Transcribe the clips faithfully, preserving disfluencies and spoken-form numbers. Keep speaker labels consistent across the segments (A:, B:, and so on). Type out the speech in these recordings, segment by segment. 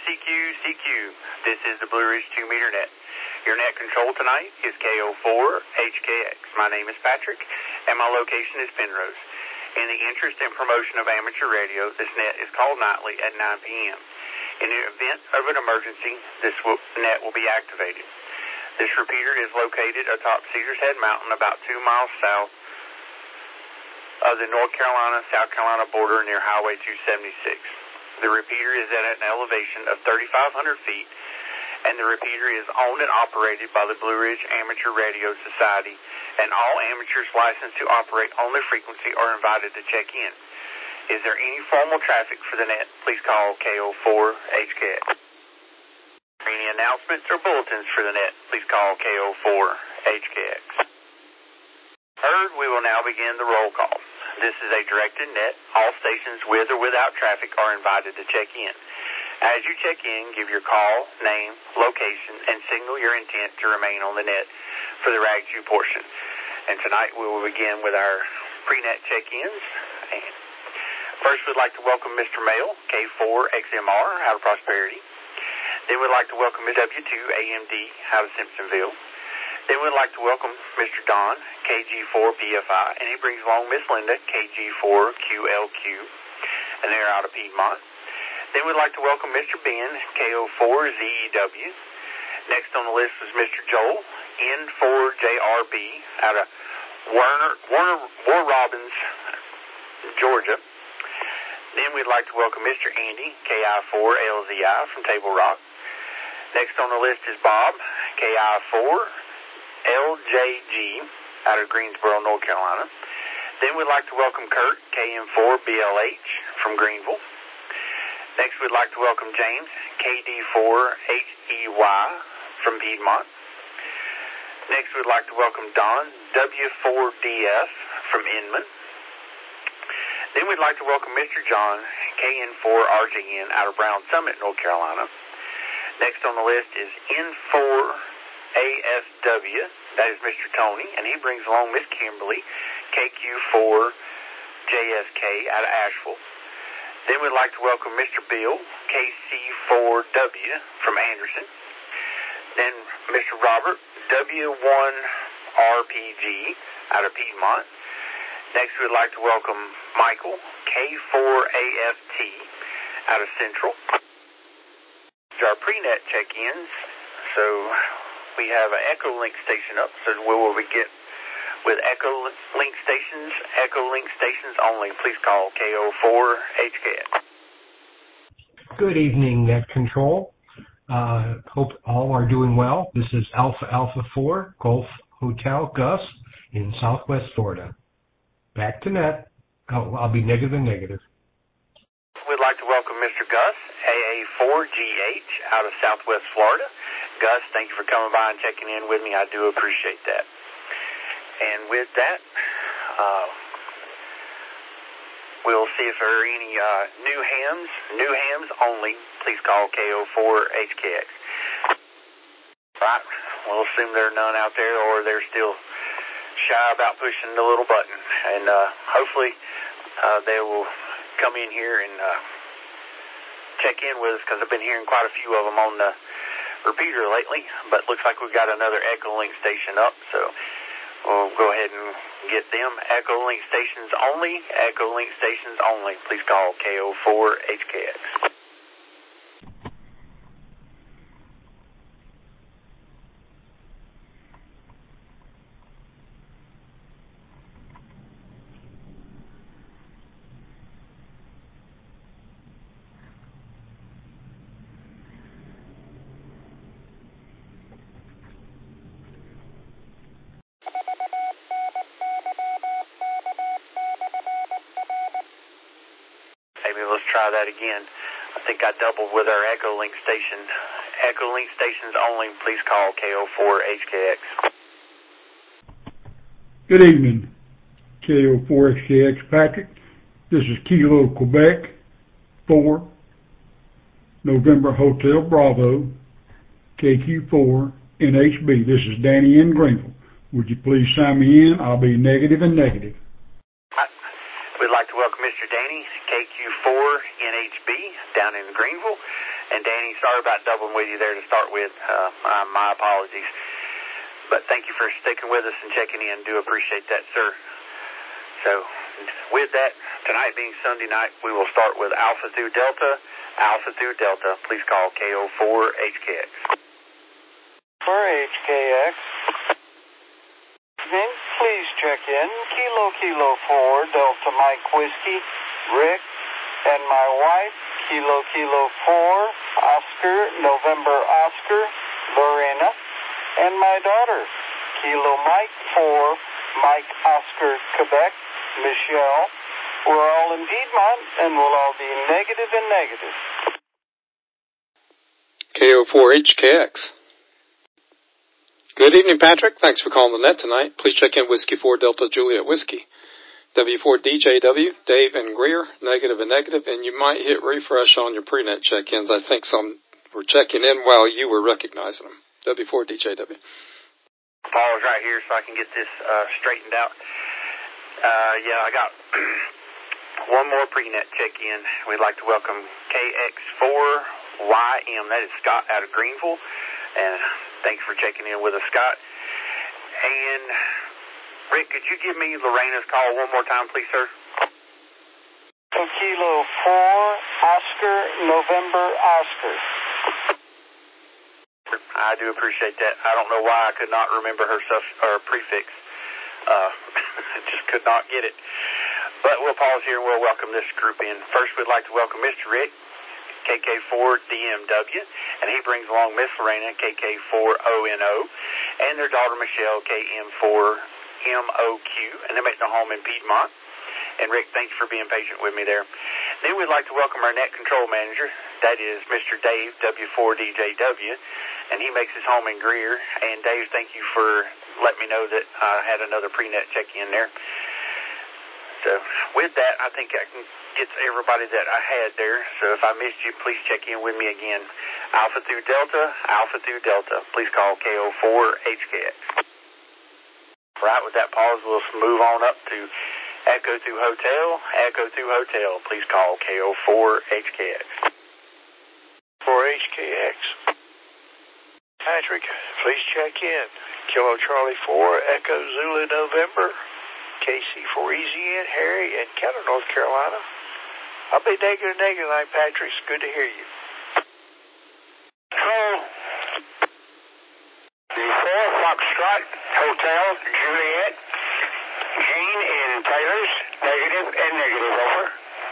A: C Q, C Q. This is the Blue Ridge two meter net. Your net control tonight is K O four H K X. My name is Patrick, and my location is Penrose. In the interest and promotion of amateur radio, this net is called nightly at nine p.m. In the event of an emergency, this will, net will be activated. This repeater is located atop Cedars Head Mountain, about two miles south of the North Carolina-South Carolina border near Highway two seventy-six. The repeater is at an elevation of thirty-five hundred feet, and the repeater is owned and operated by the Blue Ridge Amateur Radio Society, and all amateurs licensed to operate on the frequency are invited to check in. Is there any formal traffic for the net? Please call K O four H K X. Any announcements or bulletins for the net? Please call K O four H K X. Heard, we will now begin the roll call. This is a directed net. All stations with or without traffic are invited to check in. As you check in, give your call, name, location, and signal your intent to remain on the net for the R A G two portion. And tonight we will begin with our pre-net check-ins. And first, we'd like to welcome Mister Mail, K four X M R, out of Prosperity. Then we'd like to welcome Miss W two A M D, out of Simpsonville. Then we'd like to welcome Mister Don, K G four B F I, and he brings along Miss Linda, K G four Q L Q, and they're out of Piedmont. Then we'd like to welcome Mister Ben, K O four Z E W. Next on the list was Mister Joel, N four J R B, out of Warner, Warner, War Robins, Georgia. Then we'd like to welcome Mister Andy, K I four L Z I, from Table Rock. Next on the list is Bob, K I four L J G, out of Greensboro, North Carolina. Then we'd like to welcome Kurt, K M four B L H, from Greenville. Next we'd like to welcome James, K D four H E Y, from Piedmont. Next we'd like to welcome Don, W four D F, from Inman. Then we'd like to welcome Mister John, K N four R J N, out of Brown Summit, North Carolina. Next on the list is N four A S W, that is Mister Tony, and he brings along Miss Kimberly, K Q four J S K, out of Asheville. Then we'd like to welcome Mister Bill, K C four W, from Anderson. Then Mister Robert, W one R P G, out of Piedmont. Next we'd like to welcome Michael, K four A F T, out of Central. These are our pre-net check-ins, so we have an Echolink station up, so we will begin with Echolink stations, Echolink stations only. Please call K O four H K X.
B: Good evening, Net Control. Uh, hope all are doing well. This is Alpha Alpha four, Golf Hotel Gus in Southwest Florida. Back to Net. Oh, I'll be negative and negative.
A: We'd like to welcome Mister Gus, A A four G H, out of Southwest Florida. Gus, thank you for coming by and checking in with me. I do appreciate that. And with that, uh, we'll see if there are any uh, new hams, new hams only. Please call K O four H K X. Right, we'll assume there are none out there, or they're still shy about pushing the little button. And uh, hopefully uh, they will come in here and uh, check in with us, because I've been hearing quite a few of them on the repeater lately, but looks like we've got another Echolink station up, so we'll go ahead and get them. Echolink stations only, Echolink stations only. Please call K O four H K X. Try that again. I think I doubled with our Echolink station. Echolink stations only. Please call K O four H K X.
C: Good evening, K O four H K X Patrick. This is Kilo, Quebec, four, November Hotel Bravo, K Q four N H B. This is Danny in Greenville. Would you please sign me in? I'll be negative and negative.
A: We'd like to welcome Mister Danny, K Q four N H B, down in Greenville. And Danny, sorry about doubling with you there to start with. Uh, uh, my apologies. But thank you for sticking with us and checking in. Do appreciate that, sir. So with that, tonight being Sunday night, we will start with Alpha through Delta. Alpha through Delta, please call K O four H K X.
D: For H K X. Then please check in. Kilo Kilo four Delta Mike Whiskey, Rick, and my wife, Kilo Kilo four Oscar November Oscar, Lorena, and my daughter, Kilo Mike four Mike Oscar Quebec, Michelle. We're all in Piedmont, and we'll all be negative and negative.
E: K O four H K X. Good evening, Patrick. Thanks for calling the net tonight. Please check in Whiskey four Delta Juliet Whiskey. W four D J W, Dave and Greer, negative and negative, and you might hit refresh on your pre-net check-ins. I think some were checking in while you were recognizing them. W four D J W.
A: Paul's right here so I can get this uh, straightened out. Uh, yeah, I got one more pre-net check-in. We'd like to welcome K X four Y M. That is Scott out of Greenville. And thanks for checking in with us, Scott. And Rick, could you give me Lorena's call one more time, please, sir?
D: Kilo four Oscar November Oscar.
A: I do appreciate that. I don't know why I could not remember her sub or prefix. Uh, just could not get it. But we'll pause here and we'll welcome this group in. First, we'd like to welcome Mister Rick, K K four D M W, and he brings along Miss Lorena, K K four O N O, and their daughter Michelle, K M four M O Q, and they make their home in Piedmont. And Rick, thanks for being patient with me there. Then we'd like to welcome our net control manager. That is Mister Dave, W four D J W, and he makes his home in Greer. And Dave, thank you for letting me know that I had another pre-net check-in there. So with that, I think I can get to everybody that I had there. So if I missed you, please check in with me again. Alpha through Delta, Alpha through Delta. Please call K O four H K X. Right, with that pause, we'll move on up to Echo two Hotel, Echo two Hotel. Please call K O four H K X.
D: For H K X. Patrick, please check in. Kilo Charlie four, Echo Zulu November, K C four Easy in, Harry, and Keller, North Carolina. I'll be negative negative tonight, Patrick. It's good to hear you.
F: Hello. The four Foxtrot Hotel, Juliet, Gene in Taylor's, negative and negative, over.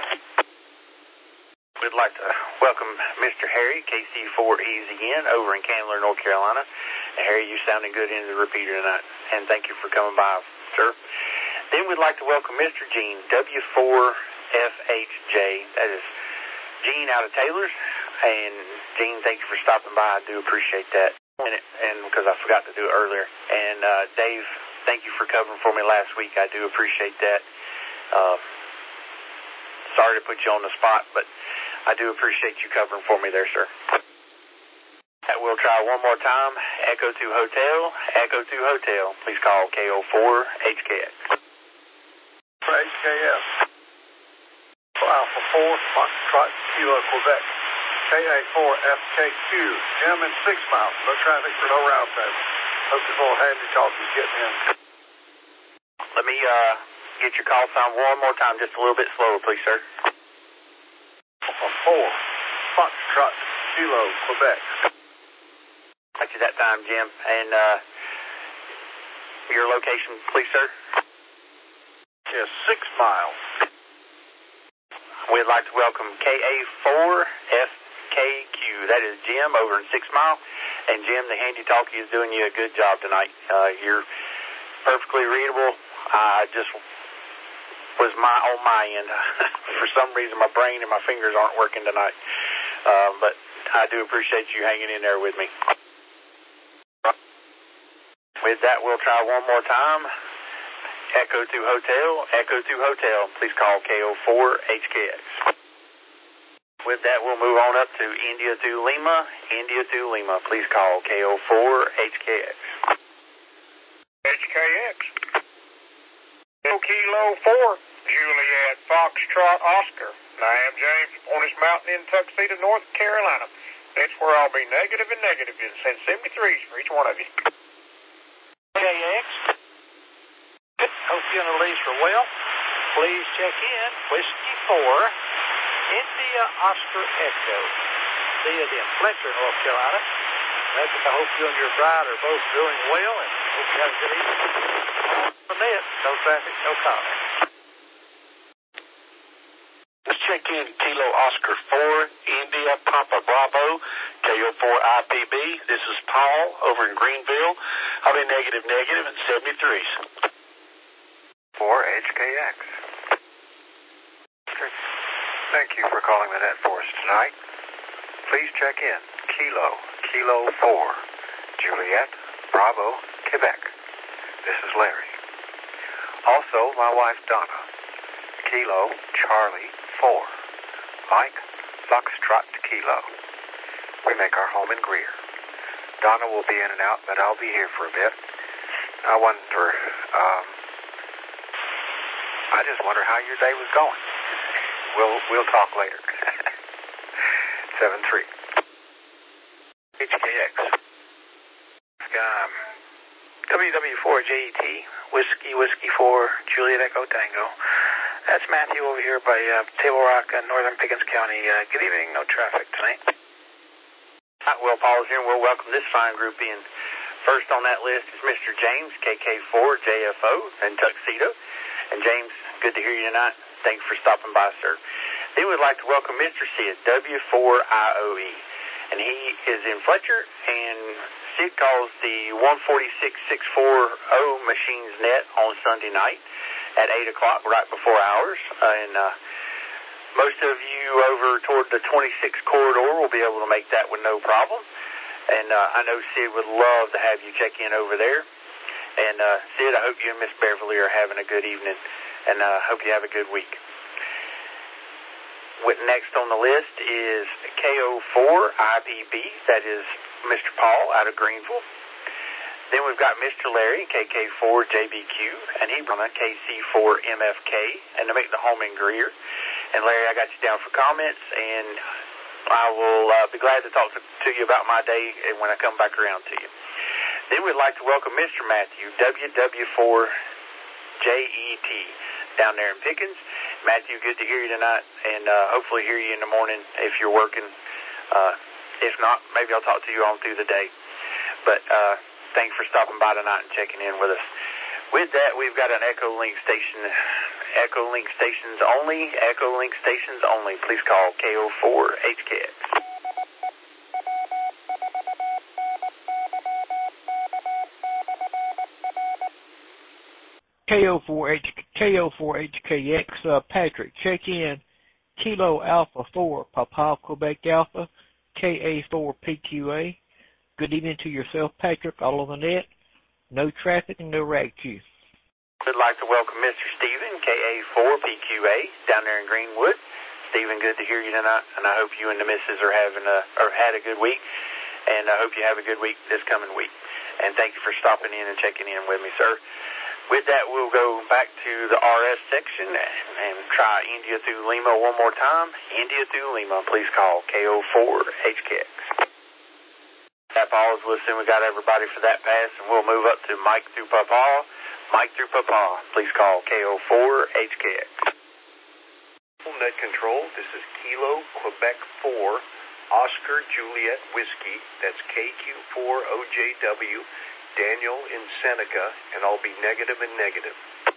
A: We'd like to welcome Mister Harry, K C four Easy in, over in Candler, North Carolina. And Harry, you're sounding good into the repeater tonight, and thank you for coming by, sir. Then we'd like to welcome Mister Gene, W four F H J. That is Gene out of Taylor's. And Gene, thank you for stopping by. I do appreciate that. And, and because I forgot to do it earlier. And uh, Dave, thank you for covering for me last week. I do appreciate that. Uh, sorry to put you on the spot, but I do appreciate you covering for me there, sir. We'll try one more time. Echo two Hotel, Echo two Hotel. Please call K O four H K X.
D: For H K F. For Alpha four, Foxtrot, Kilo, Quebec. K A four F K Q, Jim in six miles. No traffic for no route there. Hope this little handy talk is getting in.
A: Let me uh, get your call sign one more time, just a little bit slower, please, sir.
D: Alpha four, Foxtrot, Kilo, Quebec.
A: Got you that time, Jim. And uh, your location, please, sir?
D: Yes, six miles.
A: We'd like to welcome K A four F K Q. That is Jim over in Six Mile. And Jim, the handy talkie is doing you a good job tonight. Uh, you're perfectly readable. I just was my on my end. For some reason, my brain and my fingers aren't working tonight. Uh, but I do appreciate you hanging in there with me. With that, we'll try one more time. Echo two Hotel, Echo two Hotel. Please call K O four H K X. With that, we'll move on up to India two Lima, India two Lima. Please call K O four H K X.
F: H K X. Kilo four, Juliet, Foxtrot, Oscar. I am James, Cornish Mountain in Tuxedo, North Carolina. That's where I'll be negative and negative. And send seventy-threes for each one of you.
D: K X. Hope you and Elise are well. Please check in. Whiskey four, India Oscar Echo. Via the Fletcher, North Carolina. Patrick, I hope you and your bride are both doing well, and hope you have a good evening. From there, no traffic, no comment.
A: Let's check in Kilo Oscar four, India Papa Bravo, K O four I P B. This is Paul over in Greenville. I'll be negative, negative, and seventy-threes. four H K X. Thank you for calling the net for us tonight. Please check in Kilo, Kilo four, Juliet, Bravo, Quebec. This is Larry. Also, my wife Donna. Kilo, Charlie, four, Mike, Foxtrot, Kilo. We make our home in Greer. Donna will be in and out, but I'll be here for a bit. I wonder, um, I just wonder how your day was going. We'll, we'll talk later. seven three. H K X. Um, W W four J E T, Whiskey, Whiskey four, Juliet Echo Tango. That's Matthew over here by uh, Table Rock, uh, Northern Pickens County. Uh, good evening, no traffic tonight. Well, Paul's here, and we'll welcome this fine group in. First on that list is Mister James, K K four, J F O, in Tuxedo. And James, good to hear you tonight. Thanks for stopping by, sir. Then we'd like to welcome Mister Sid, W four I O E. And he is in Fletcher, and Sid calls the one forty-six six forty Machines Net on Sunday night at eight o'clock, right before hours. Uh, and uh, most of you over toward the twenty-six corridor will be able to make that with no problem. And uh, I know Sid would love to have you check in over there. And uh, Sid, I hope you and Miss Beverly are having a good evening, and I uh, hope you have a good week. What next on the list is K O four I P B, that is Mister Paul out of Greenville. Then we've got Mister Larry, K K four J B Q, and he's on a K C four M F K, and to make the home in Greer. And Larry, I got you down for comments, and I will uh, be glad to talk to, to you about my day when I come back around to you. Then we'd like to welcome Mister Matthew, W W four J E T, down there in Pickens. Matthew, good to hear you tonight, and uh, hopefully hear you in the morning if you're working. Uh, if not, maybe I'll talk to you on through the day. But uh, thanks for stopping by tonight and checking in with us. With that, we've got an Echo Link station, Echo Link stations only, Echo Link stations only. Please call K O four H K X.
G: K O four H K O four H K X, uh, Patrick, check in Kilo Alpha four, Papa Quebec Alpha, K A four P Q A. Good evening to yourself, Patrick, all on the net. No traffic and no rag queue.
A: I'd like to welcome Mister Stephen, K A four P Q A, down there in Greenwood. Stephen, good to hear you tonight, and I hope you and the missus are having a, or had a good week, and I hope you have a good week this coming week. And thank you for stopping in and checking in with me, sir. With that, we'll go back to the R S section and try India through Lima one more time. India through Lima, please call K O four H K X. That pause, we'll assume we got everybody for that pass, and we'll move up to Mike through Papa. Mike through Papa, please call K O four H K X.
H: Net control, this is Kilo Quebec four, Oscar Juliet Whiskey, that's K Q four O J W. Daniel in Seneca, and I'll be negative and negative.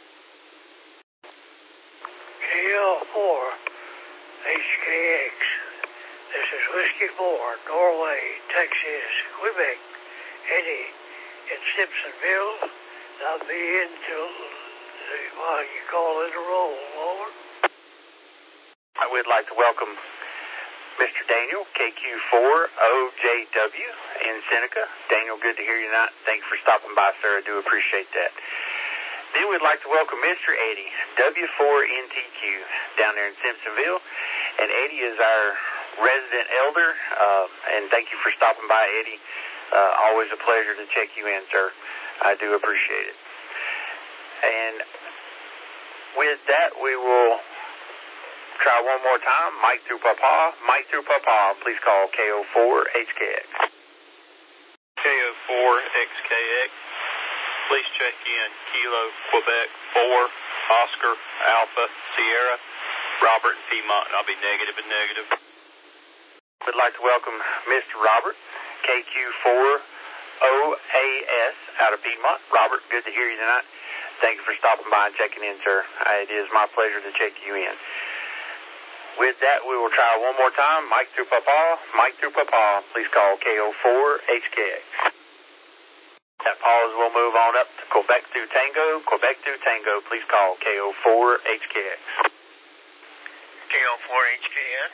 I: K L four H K X. This is Whiskey four, Norway, Texas, Quebec, Eddie in Simpsonville. I'll be in till the, what you call it, a roll, over.
A: I would like to welcome Mister Daniel, K Q four O J W in Seneca. Daniel, good to hear you tonight. Thanks for stopping by, sir. I do appreciate that. Then we'd like to welcome Mister Eddie, W four N T Q, down there in Simpsonville. And Eddie is our resident elder, uh, and thank you for stopping by, Eddie. Uh, always a pleasure to check you in, sir. I do appreciate it. And with that, we will Try one more time. Mike through Papa. Mike through Papa. Please call K O four H K X.
J: K O four X K X. Please check in Kilo Quebec four Oscar Alpha Sierra Robert and Piedmont. I'll be negative and negative.
A: We'd like to welcome Mister Robert, K Q four O A S out of Piedmont. Robert, good to hear you tonight. Thank you for stopping by and checking in, sir. It is my pleasure to check you in. With that, we will try one more time. Mike through Papa. Mike through Papa. Please call K O four H K X. That pause will move on up to Quebec through Tango. Quebec through Tango. Please call K O four H K X.
K: K O four H K X.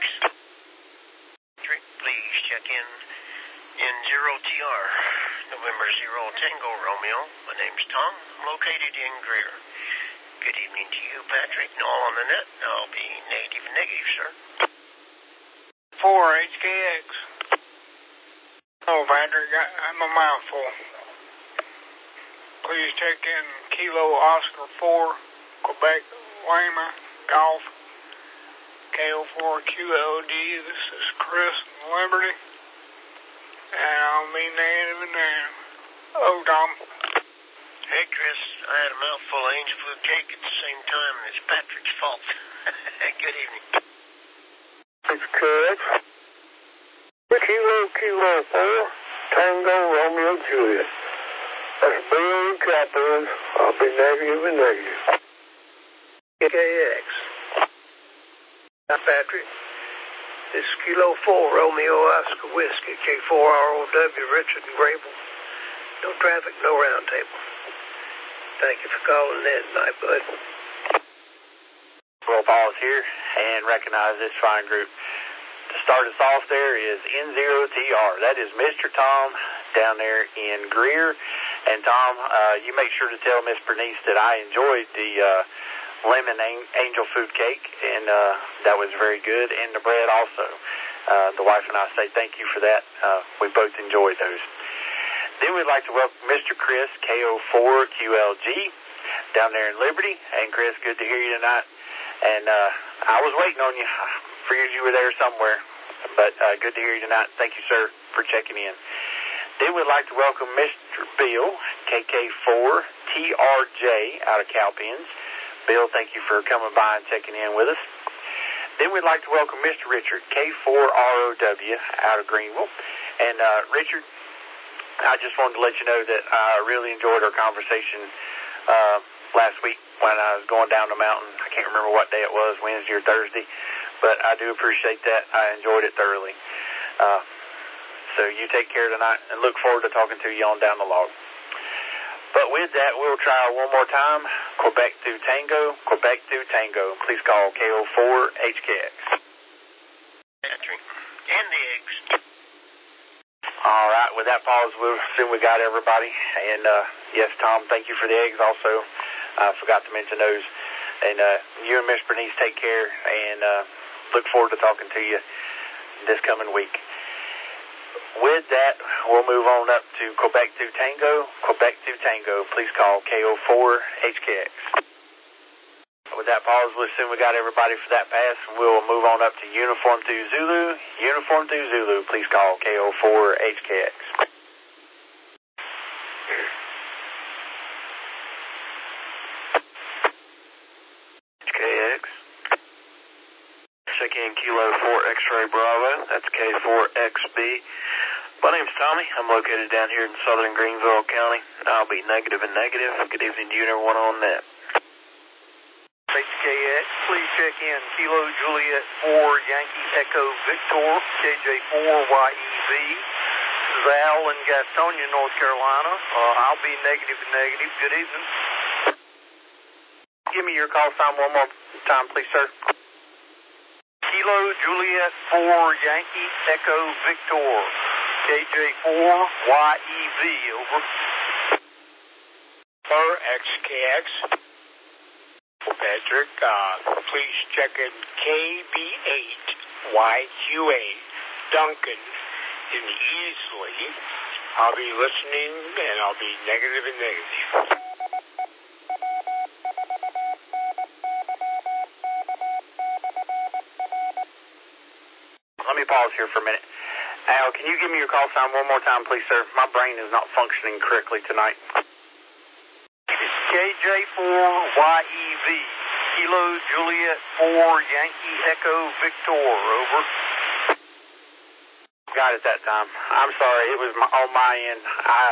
K: Please check in in zero T R. November zero Tango Romeo. My name's Tom. I'm located in Greer. Good evening to you, Patrick, and all on the net. I'll be negative and negative, sir.
I: four H K X. Oh, Patrick, I'm a mouthful. Please check in Kilo Oscar four, Quebec Lima Golf, K O four Q L D. This is Chris in Liberty, and I'll be negative and negative. Oh, Tom.
K: Hey, Chris, I had a mouthful of angel food cake at the same time, and it's Patrick's fault. Good evening.
F: It's Chris. Kilo, Kilo four, Tango, Romeo, Juliet. That's Bill and Captain. I'll be negative and negative.
D: K X. Hi, Patrick. This is Kilo four, Romeo, Oscar, Whiskey, K four R O W, Richard and Grable. No traffic, no round table. Thank you for calling in tonight, bud.
A: We'll pause here and recognize this fine group. To start us off there is N zero T R. That is Mister Tom down there in Greer. And Tom, uh, you make sure to tell Miss Bernice that I enjoyed the uh, lemon angel food cake, and uh, that was very good, and the bread also. Uh, the wife and I say thank you for that. Uh, we both enjoyed those. Then we'd like to welcome Mister Chris, K O four Q L G, down there in Liberty. And Chris, good to hear you tonight. And uh, I was waiting on you. I figured you were there somewhere. But uh, good to hear you tonight. Thank you, sir, for checking in. Then we'd like to welcome Mister Bill, K K four T R J, out of Cowpens. Bill, thank you for coming by and checking in with us. Then we'd like to welcome Mister Richard, K four R O W, out of Greenville. And uh, Richard, I just wanted to let you know that I really enjoyed our conversation uh, last week when I was going down the mountain. I can't remember what day it was, Wednesday or Thursday, but I do appreciate that. I enjoyed it thoroughly. Uh, so you take care tonight, and look forward to talking to you on down the log. But with that, we'll try one more time. Quebec through Tango, Quebec through Tango. Please call K O four H K X.
K: Patrick, and the eggs.
A: All right, with that pause, we'll assume we got everybody. And, uh, yes, Tom, thank you for the eggs also. I uh, forgot to mention those. And uh, you and Miss Bernice take care, and uh, look forward to talking to you this coming week. With that, we'll move on up to Quebec through Tango, Quebec through Tango. Please call K O four H K X. With that pause, we'll assume we got everybody for that pass, and we'll move on up to Uniform through Zulu. Uniform through Zulu, please call K O four H K X.
L: H K X. Check in Kilo four X-Ray Bravo. That's K four X B. My name's Tommy. I'm located down here in southern Greenville County. I'll be negative and negative. Good evening to you and everyone on net.
M: H K X, please check in Kilo Juliet four Yankee Echo Victor, K J four Y E V. This is Al in Gastonia, North Carolina. Uh, I'll be negative and negative. Good evening.
A: Give me your call sign one more time, please, sir.
M: Kilo Juliet four Yankee Echo Victor, K J four Y E V, over.
I: For X K X. Patrick, uh, please check in K B eight Y Q A, Duncan in Easley. I'll be listening, and I'll be negative and negative.
A: pause here for a minute. Al, can you give me your call sign one more time, please, sir? My brain is not functioning correctly tonight.
M: K J four Y E V, Kilo Juliet four, Yankee Echo Victor, over.
A: Got it that time. I'm sorry, it was my, on my end. I,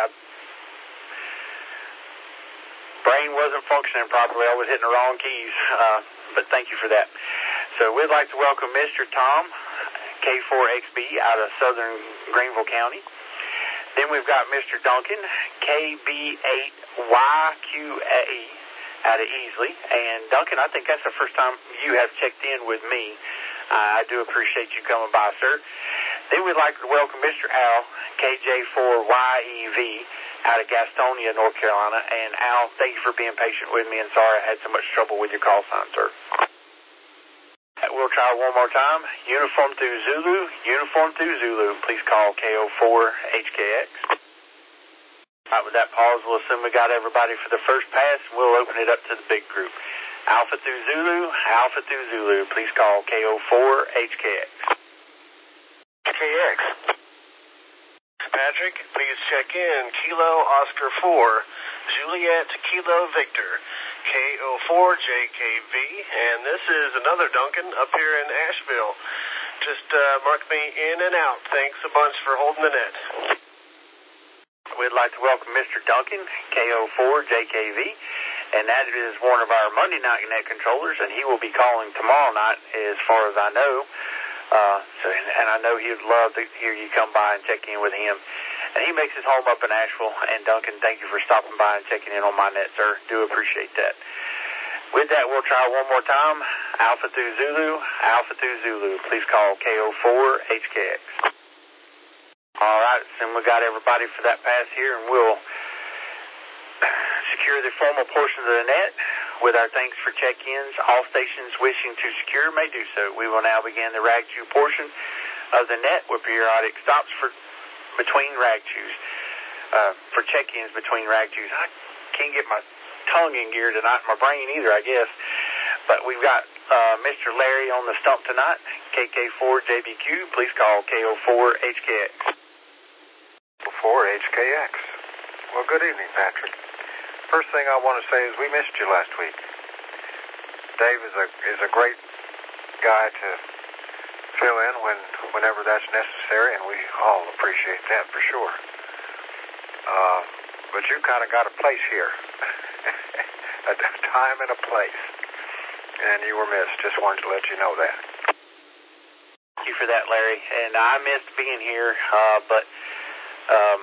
A: brain wasn't functioning properly. I was hitting the wrong keys, uh, but thank you for that. So we'd like to welcome Mister Tom, K four X B, out of southern Greenville County. Then we've got Mister Duncan, K B eight Y Q A, out of Easley. And Duncan, I think that's the first time you have checked in with me. Uh, I do appreciate you coming by, sir. Then we'd like to welcome Mister Al, K J four Y E V, out of Gastonia, North Carolina. And Al, thank you for being patient with me, and sorry I had so much trouble with your call sign, sir. We'll try one more time. Uniform to Zulu, uniform to Zulu. Please call K O four H K X. All right, with that pause, we'll assume we got everybody for the first pass, and we'll open it up to the big group. Alpha through Zulu, Alpha through Zulu. Please call K O four H K X.
L: K X. Patrick, please check in. Kilo Oscar four, Juliet Kilo Victor, K O four J K V, and this is another Duncan up here in Asheville. Just uh, mark me in and out. Thanks a bunch for holding the net.
A: We'd like to welcome Mister Duncan, K O four J K V, and that is one of our Monday night net controllers, and he will be calling tomorrow night as far as I know. Uh, so, and I know he'd love to hear you come by and check in with him. And he makes his home up in Asheville. And Duncan, thank you for stopping by and checking in on my net, sir. Do appreciate that. With that, we'll try one more time. Alpha through Zulu, Alpha through Zulu. Please call K O four H K X. All right, so we got everybody for that pass here, and we'll secure the formal portion of the net with our thanks for check-ins. All stations wishing to secure may do so. We will now begin the rag chew portion of the net with periodic stops for between rag chews, uh, for check-ins between rag chews. I can't get my tongue in gear tonight, my brain either, I guess. But we've got uh, Mister Larry on the stump tonight, K K four J B Q. Please call K O four H K X.
N: four H K X. Well, good evening, Patrick. First thing I want to say is we missed you last week. Dave is a is a great guy to fill in when whenever that's necessary, and we all appreciate that for sure. Uh, but you kind of got a place here, a time and a place, and you were missed. Just wanted to let you know that.
A: Thank you for that, Larry. And I missed being here, uh, but um,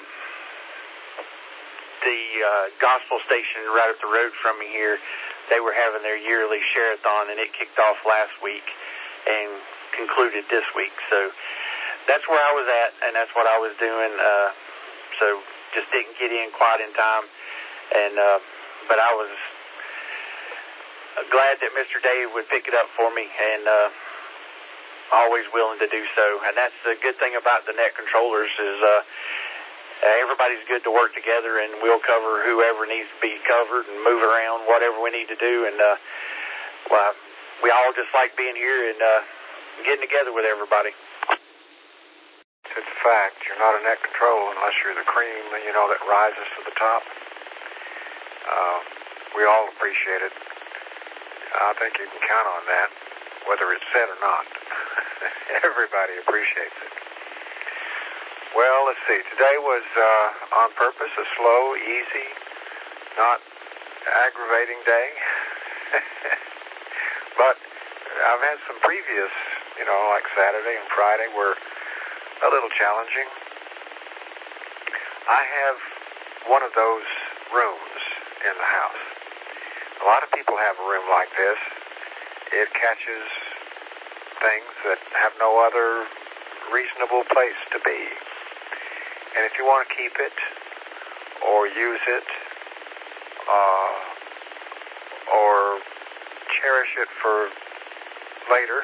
A: the uh, gospel station right up the road from me here, they were having their yearly share-a-thon, and it kicked off last week and concluded this week. So that's where I was at, and that's what I was doing. Uh, so just didn't get in quite in time, and uh, but I was glad that Mister Dave would pick it up for me, and uh, always willing to do so. And that's the good thing about the net controllers is uh, everybody's good to work together, and we'll cover whoever needs to be covered and move around whatever we need to do. And uh, well, we all just like being here and uh, getting together with everybody.
N: It's a fact. You're not a net control unless you're the cream, you know, that rises to the top. Uh, we all appreciate it. I think you can count on that, whether it's said or not. Everybody appreciates it. Well, let's see. Today was uh, on purpose a slow, easy, not aggravating day. But I've had some previous, you know, like Saturday and Friday were a little challenging. I have one of those rooms in the house. A lot of people have a room like this. It catches things that have no other reasonable place to be. And if you want to keep it or use it uh, or cherish it for later,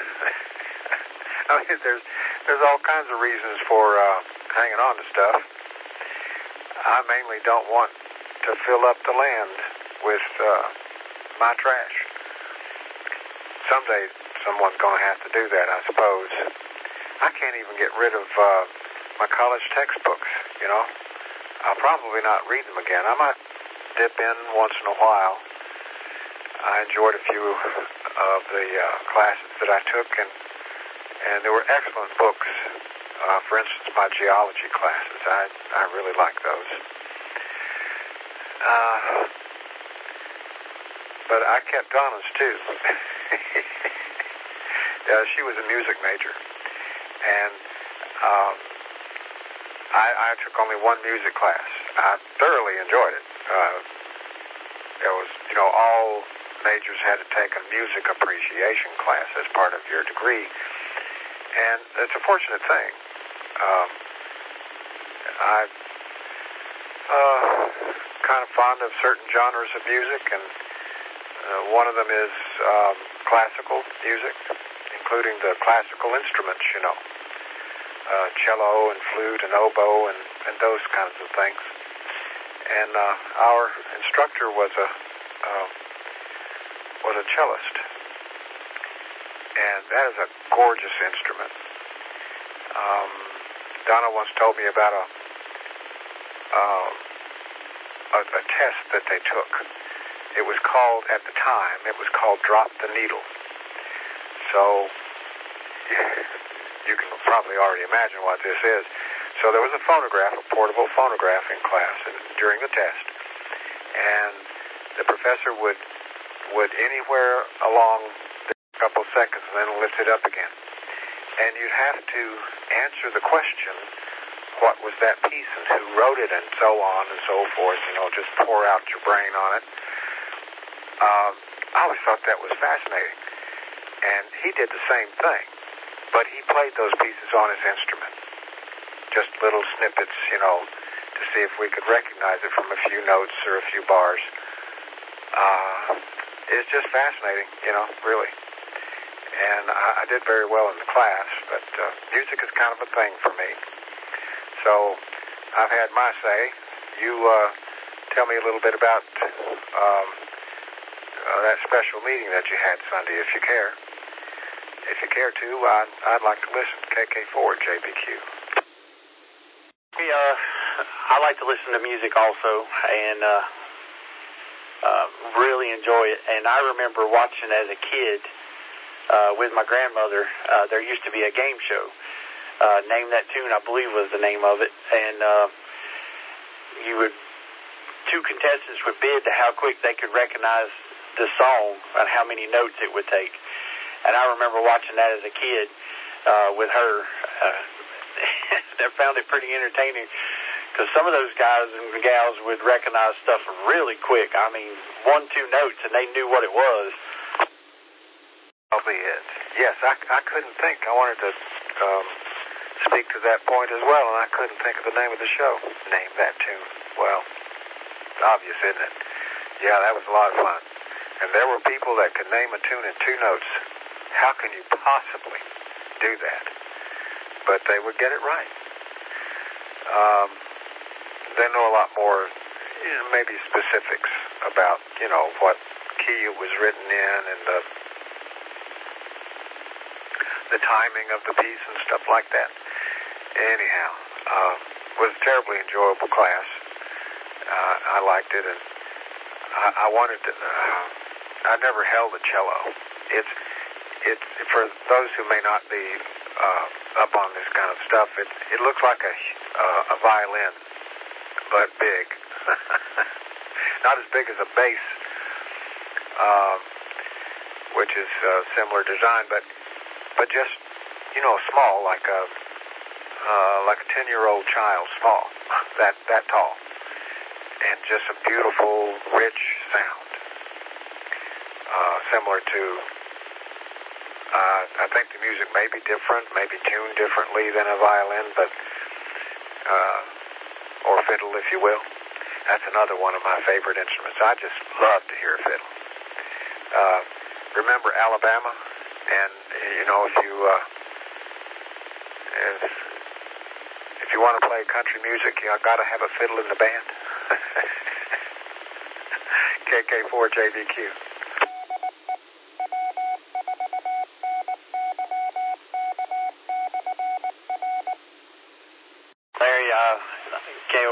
N: I mean, there's there's all kinds of reasons for uh, hanging on to stuff. I mainly don't want to fill up the land with uh, my trash. Someday someone's going to have to do that, I suppose. I can't even get rid of uh, my college textbooks, you know. I'll probably not read them again. I might dip in once in a while. I enjoyed a few of the uh, classes that I took, and and there were excellent books. Uh, for instance, my geology classes. I I really like those. Uh, but I kept Donna's too. Yeah, she was a music major, and um, I, I took only one music class. I thoroughly enjoyed it. Uh, it was, you know, all majors had to take a music appreciation class as part of your degree, and it's a fortunate thing. Um, I'm uh, kind of fond of certain genres of music, and uh, one of them is um, classical music, including the classical instruments, you know, uh, cello and flute and oboe and, and those kinds of things. And uh, our instructor was a uh, was a cellist, and that is a gorgeous instrument. Um, Donna once told me about a, uh, a a test that they took. It was called, at the time, it was called Drop the Needle. So you can probably already imagine what this is. So there was a phonograph, a portable phonograph in class and during the test, and the professor would would anywhere along the couple seconds and then lift it up again, and you'd have to answer the question, what was that piece and who wrote it, and so on and so forth. You know, just pour out your brain on it. Um, I always thought that was fascinating, and he did the same thing, but he played those pieces on his instrument. Just little snippets, you know, to see if we could recognize it from a few notes or a few bars. Uh, it's just fascinating, you know, really. And I, I did very well in the class, but uh, music is kind of a thing for me. So I've had my say. You uh, tell me a little bit about um, uh, that special meeting that you had Sunday, if you care. If you care to, I'd, I'd like to listen. K K four J B Q.
A: Yeah, I like to listen to music also, and uh, uh, really enjoy it. And I remember watching as a kid uh, with my grandmother. Uh, there used to be a game show. Uh, Name That Tune, I believe, was the name of it. And uh, you would, two contestants would bid to how quick they could recognize the song and how many notes it would take. And I remember watching that as a kid uh, with her. Uh, I found it pretty entertaining because some of those guys and gals would recognize stuff really quick. I mean, one, two notes, and they knew what it was.
N: That'll be it. Yes, I, I couldn't think. I wanted to um, speak to that point as well, and I couldn't think of the name of the show. Name That Tune. Well, it's obvious, isn't it? Yeah, that was a lot of fun. And there were people that could name a tune in two notes. How can you possibly do that? But they would get it right. Um, they know a lot more, you know, maybe specifics about, you know, what key it was written in and the the timing of the piece and stuff like that. Anyhow, uh, it was a terribly enjoyable class. Uh, I liked it, and I, I wanted to. Uh, I never held a cello. It's it's for those who may not be uh, up on this kind of stuff. It it looks like a uh, a violin, but big. Not as big as a bass, uh, which is uh, similar design, but but just you know small, like a uh, like a ten-year-old child, small, that that tall, and just a beautiful, rich sound, uh, similar to. Uh, I think the music may be different, maybe tuned differently than a violin, but uh, or fiddle, if you will. That's another one of my favorite instruments. I just love to hear a fiddle. Uh, remember Alabama? And you know, if you uh, if if you want to play country music, you got to have a fiddle in the band. K K four J B Q.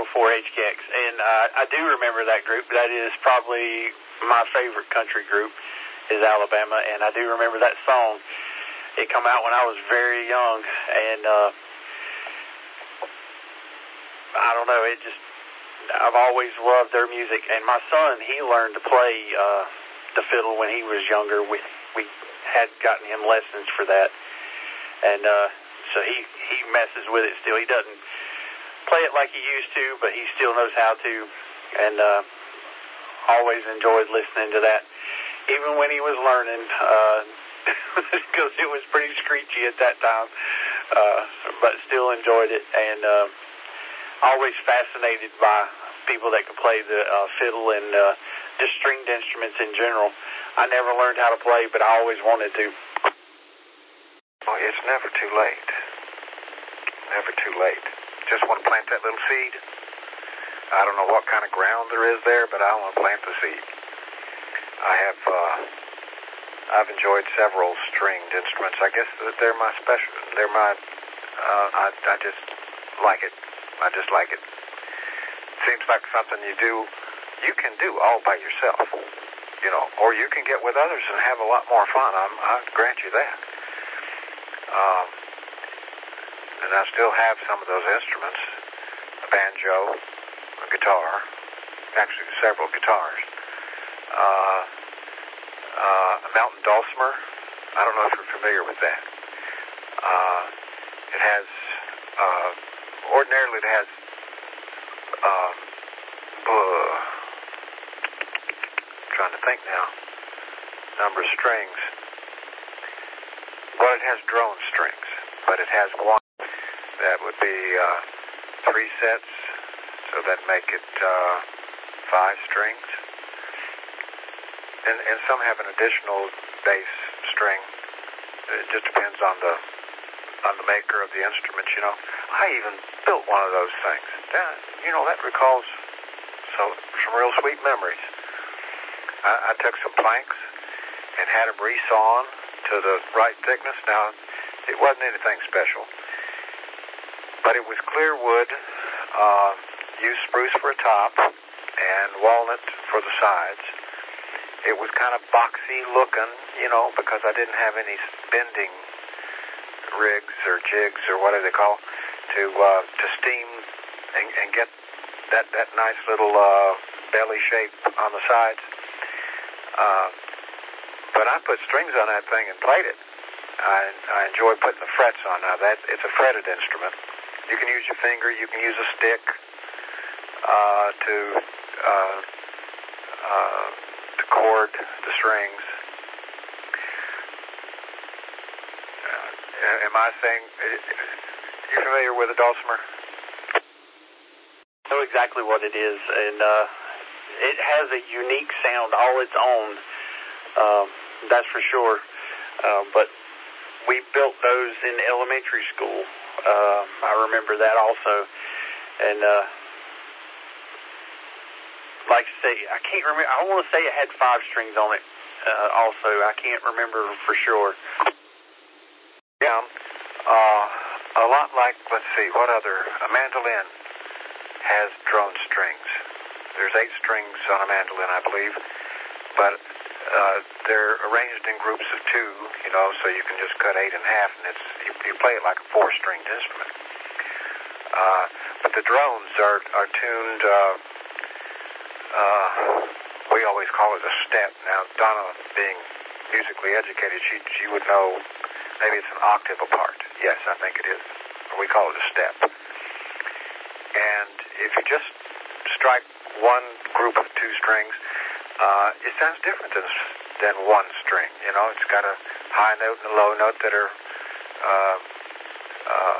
A: oh four H K X. And uh, I do remember that group. That is probably my favorite country group is Alabama, and I do remember that song. It come out when I was very young, and uh, I don't know, it just, I've always loved their music. And my son, he learned to play uh, the fiddle when he was younger. We, we had gotten him lessons for that, and uh, so he, he messes with it still. He doesn't play it like he used to, but he still knows how to, and uh, always enjoyed listening to that, even when he was learning, because uh, it was pretty screechy at that time, uh, but still enjoyed it, and uh, always fascinated by people that could play the uh, fiddle and uh, just stringed instruments in general. I never learned how to play, but I always wanted to.
N: Well, it's never too late. Never too late. Just want to plant that little seed. I don't know what kind of ground there is there, but I want to plant the seed. I have, uh, I've enjoyed several stringed instruments. I guess that they're my special, they're my, uh, I, I just like it. I just like it. Seems like something you do, you can do all by yourself, you know, or you can get with others and have a lot more fun. I'm, I grant you that. Um, and I still have some of those instruments, a banjo, a guitar, actually several guitars, uh, uh, a mountain dulcimer. I don't know if you're familiar with that. Uh, it has, uh, ordinarily it has, um, uh, trying to think now, number of strings. Well, it has drone strings, but it has one that would be uh, three sets, so that make it uh, five strings. And, and some have an additional bass string. It just depends on the on the maker of the instrument, you know. I even built one of those things. That, you know, that recalls so, some real sweet memories. I, I took some planks and had them resawn to the right thickness. Now, it wasn't anything special, but it was clear wood, uh, used spruce for a top, and walnut for the sides. It was kind of boxy looking, you know, because I didn't have any bending rigs or jigs or whatever they call to uh, to steam and, and get that that nice little uh, belly shape on the sides. Uh, but I put strings on that thing and played it. I, I enjoy putting the frets on. Now that it's a fretted instrument. You can use your finger. You can use a stick uh, to uh, uh, to chord the strings. Uh, am I saying? You familiar with a dulcimer?
A: I know exactly what it is, and uh, it has a unique sound all its own. Um, that's for sure. Uh, but we built those in elementary school. Uh, I remember that also. And uh, like I say, I can't remember. I want to say it had five strings on it. Uh, also, I can't remember for sure.
N: Yeah, uh, a lot like, let's see, what other, a mandolin has drone strings. There's eight strings on a mandolin, I believe, but uh, they're arranged in groups of two, you know, so you can just cut eight in half, and it's you, you play it like a four-stringed instrument. Uh, but the drones are, are tuned, uh, uh, we always call it a step. Now, Donna, being musically educated, she, she would know. Maybe it's an octave apart. Yes, I think it is. We call it a step. And if you just strike one group of two strings, uh, it sounds different than, than one string. You know, it's got a high note and a low note that are uh, uh,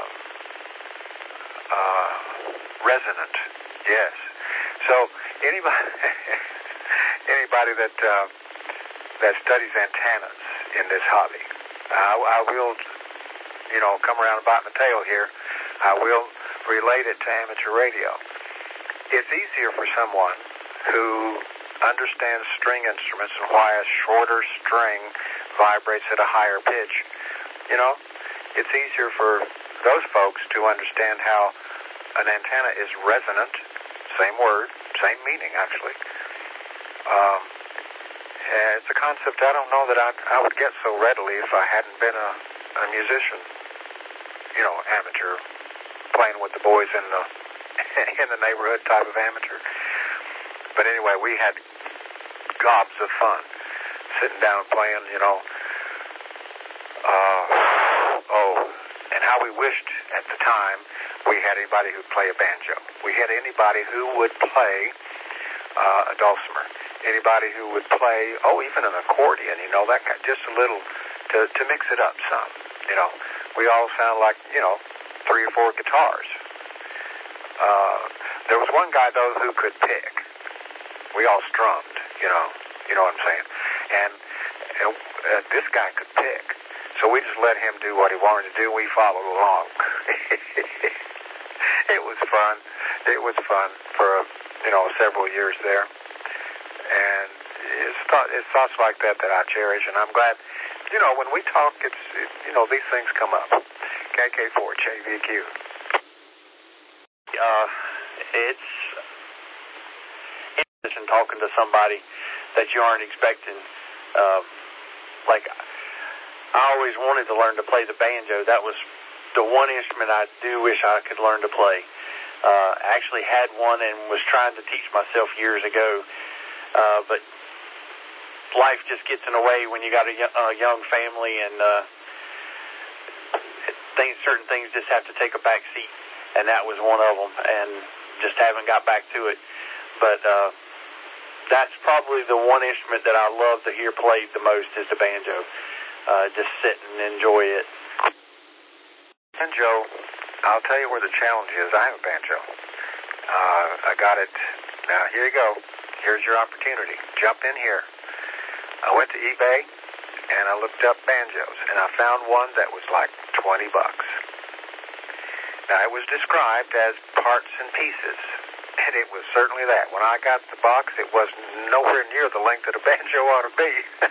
N: uh, resonant. Yes. So anybody anybody that uh, that studies antennas in this hobby, I, I will, you know, come around and bite my tail here. I will relate it to amateur radio. It's easier for someone who understands string instruments and why a shorter string vibrates at a higher pitch. You know, it's easier for those folks to understand how an antenna is resonant, same word, same meaning actually. Um, it's a concept I don't know that I, I would get so readily if I hadn't been a, a musician, you know, amateur, playing with the boys in the in the neighborhood type of amateur. But anyway, we had gobs of fun sitting down playing, you know. Uh, oh, and how we wished at the time we had anybody who'd play a banjo. We had anybody who would play uh, a dulcimer. Anybody who would play, oh, even an accordion, you know, that kind, just a little to, to mix it up some, you know. We all sound like, you know, three or four guitars. Uh, there was one guy, though, who could pick. We all strummed, you know, you know what I'm saying. And, and uh, this guy could pick. So we just let him do what he wanted to do. We followed along. It was fun. It was fun for, you know, several years there. And it's, thought, it's thoughts like that that I cherish, and I'm glad, you know, when we talk, it's, it, you know, these things come up. K K four, J V Q.
A: Uh, it's interesting talking to somebody that you aren't expecting. Uh, like, I always wanted to learn to play the banjo. That was the one instrument I do wish I could learn to play. Uh, actually had one and was trying to teach myself years ago. Uh, but life just gets in the way when you got a, a young family, and uh, things, certain things just have to take a back seat, and that was one of them, and just haven't got back to it. But uh, that's probably the one instrument that I love to hear played the most is the banjo. Uh, just sit and enjoy it.
N: Banjo, I'll tell you where the challenge is. I have a banjo. Uh, I got it. Now, here you go. Here's your opportunity. Jump in here. I went to eBay, and I looked up banjos, and I found one that was like twenty bucks. Now, it was described as parts and pieces, and it was certainly that. When I got the box, it was nowhere near the length that a banjo ought to be.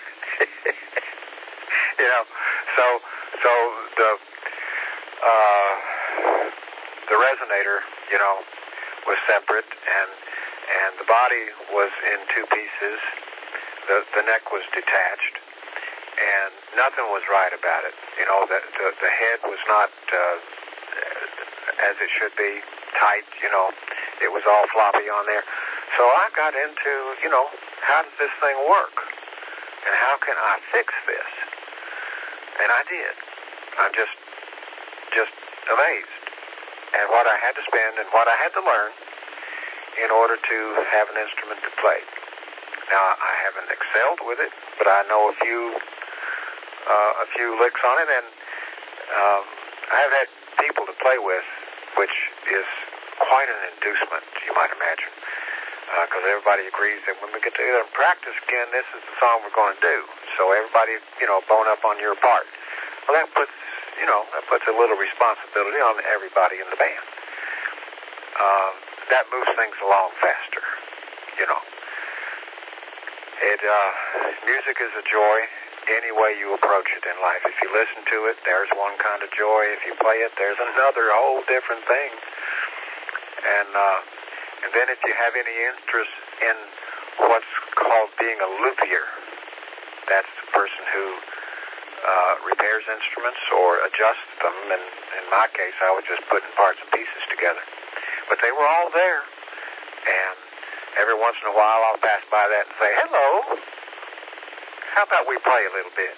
N: You know, so so the uh, the resonator, you know, was separate, and and the body was in two pieces. The the neck was detached, and nothing was right about it. You know, the the, the head was not uh, as it should be, tight. You know, it was all floppy on there. So I got into, you know, how does this thing work, and how can I fix this? And I did. I'm just just amazed at what I had to spend and what I had to learn in order to have an instrument to play. Now, I haven't excelled with it, but I know a few uh, a few licks on it, and um, I've had people to play with, which is quite an inducement, you might imagine, because uh, everybody agrees that when we get together and practice again, this is the song we're going to do. So everybody, you know, bone up on your part. Well, that puts, you know, that puts a little responsibility on everybody in the band. Uh, that moves things along faster, you know. It, uh, music is a joy any way you approach it in life. If you listen to it, there's one kind of joy. If you play it, there's another whole different thing. And, uh, and then if you have any interest in what's called being a luthier, that's the person who uh, repairs instruments or adjusts them. And in my case, I was just putting parts and pieces together. But they were all there. And every once in a while, I'll pass by that and say, hello, how about we play a little bit?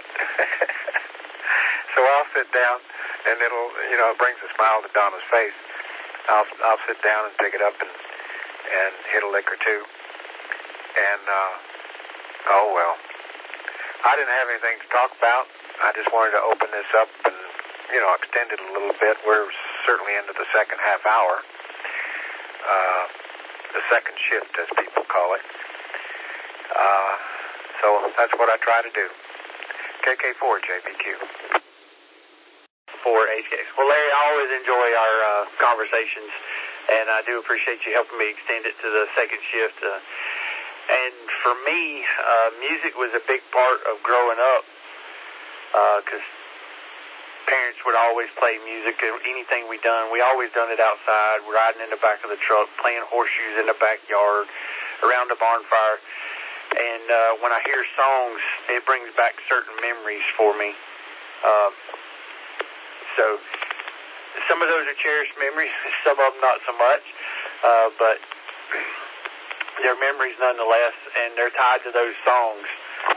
N: So I'll sit down, and it'll, you know, it brings a smile to Donna's face. I'll I'll sit down and pick it up and, and hit a lick or two. And, uh, oh, well, I didn't have anything to talk about. I just wanted to open this up and, you know, extend it a little bit. We're certainly into the second half hour. Uh, the second shift, as people call it. Uh, so that's what I try to do. K K four, J B Q.
A: For H K X. Well, Larry, I always enjoy our uh, conversations, and I do appreciate you helping me extend it to the second shift. Uh, and for me, uh, music was a big part of growing up, because uh, parents would always play music. Anything we done, we always done it outside, riding in the back of the truck, playing horseshoes in the backyard, around the barn fire. And uh, when I hear songs, it brings back certain memories for me. Uh, so some of those are cherished memories, some of them not so much, uh, but they're memories nonetheless, and they're tied to those songs.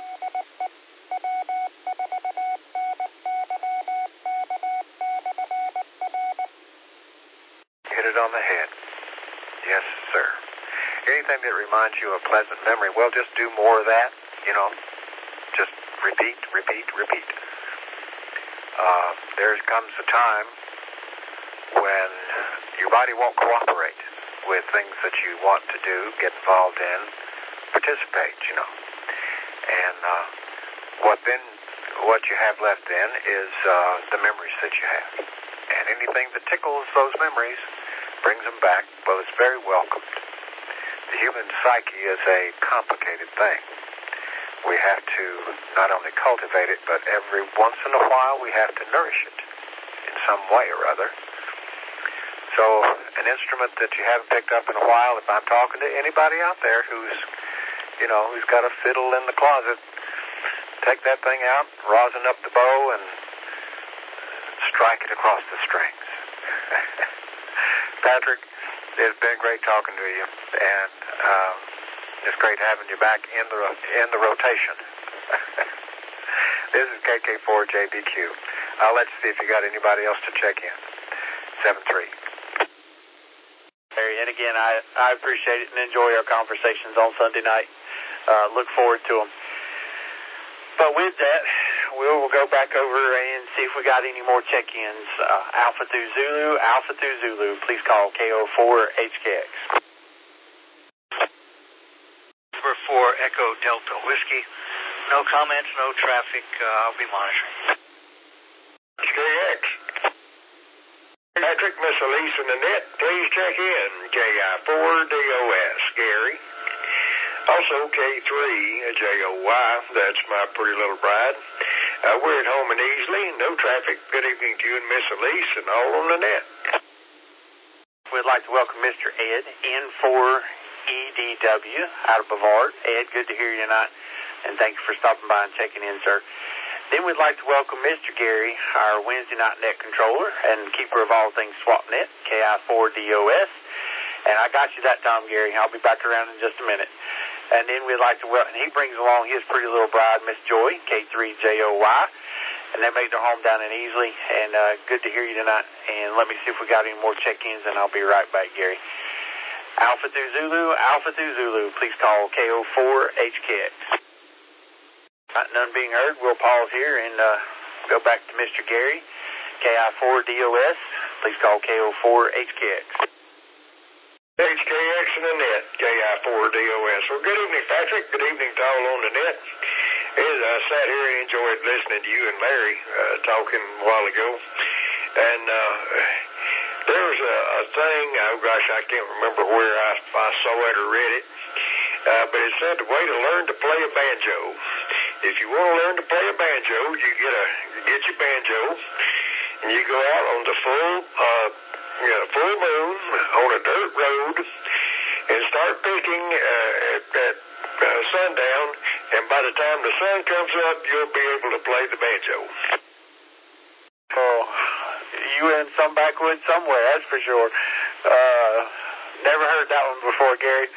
N: Hit it on the head. Yes, sir. Anything that reminds you of a pleasant memory, well, just do more of that, you know. Just repeat, repeat, repeat. Uh, there comes a time when your body won't cooperate with things that you want to do, get involved in, participate, you know. And uh, what then, what you have left then is uh, the memories that you have. And anything that tickles those memories brings them back. Well, it's very welcomed. The human psyche is a complicated thing. We have to not only cultivate it, but every once in a while we have to nourish it in some way or other. So an instrument that you haven't picked up in a while, if I'm talking to anybody out there who's, you know, who's got a fiddle in the closet, take that thing out, rosin up the bow, and strike it across the strings. Patrick, it's been great talking to you, and um, it's great having you back in the in the rotation. This is K K four J B Q. I'll let you see if you got anybody else to check in. seven three.
A: And again, I, I appreciate it and enjoy our conversations on Sunday night. Uh, look forward to them. But with that, we'll, we'll go back over and see if we got any more check-ins. Uh, Alpha through Zulu, Alpha through Zulu. Please call K O four H K X.
O: Number four, Echo Delta Whiskey. No comments, no traffic. Uh, I'll be monitoring.
F: H K X. Patrick, Miss Elise and Annette, please check in. K I four D O S, Gary. Also K three J O Y, that's my pretty little bride. Uh, we're at home and easily, no traffic. Good evening to you and Miss Elise and all on the net.
A: We'd like to welcome Mister Ed, N four E D W, out of Bavard. Ed, good to hear you tonight, and thank you for stopping by and checking in, sir. Then we'd like to welcome Mister Gary, our Wednesday night net controller and keeper of all things SwapNet, K I four D O S. And I got you that time, Gary. I'll be back around in just a minute. And then we'd like to welcome, and he brings along his pretty little bride, Miss Joy, K three J O Y. And they made their home down in Easley. And uh, good to hear you tonight. And let me see if we got any more check-ins, and I'll be right back, Gary. Alpha through Zulu, Alpha through Zulu. Please call K O four H K X. Right, none being heard, we'll pause here and uh, go back to Mister Gary, K I four D O S. Please call K O four H K X.
F: H K X and the net, K I four D O S. Well, good evening, Patrick. Good evening to all on the net. As I sat here and enjoyed listening to you and Larry uh, talking a while ago, and uh, there was a, a thing, oh gosh, I can't remember where I, I saw it or read it, uh, but it said the way to learn to play a banjo. If you want to learn to play a banjo, you get a you get your banjo, and you go out on the full uh, you know, full moon on a dirt road and start picking uh, at, at uh, sundown, and by the time the sun comes up, you'll be able to play the banjo.
A: Oh, you in some backwoods somewhere, that's for sure. Uh, never heard that one before, Gary.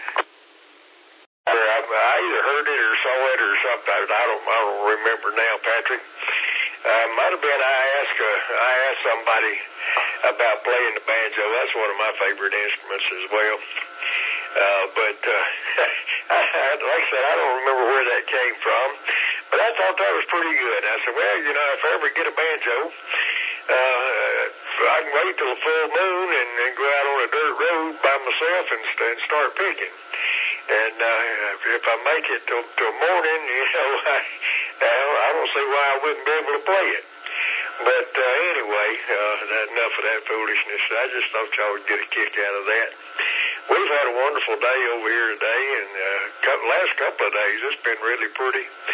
F: I, I either heard it or saw it or something. I don't, I don't remember now, Patrick. Uh, might have been I asked, uh, I asked somebody about playing the banjo. That's one of my favorite instruments as well. Uh, but uh, like I said, I don't remember where that came from. But I thought that was pretty good. I said, well, you know, if I ever get a banjo, uh, I can wait till the full moon and, and go out on a dirt road by myself and, and start picking. And uh, if I make it till, till morning, you know, I, I don't see why I wouldn't be able to play it. But uh, anyway, uh, enough of that foolishness. I just thought y'all would get a kick out of that. We've had a wonderful day over here today, and uh, couple, last couple of days it's been really pretty.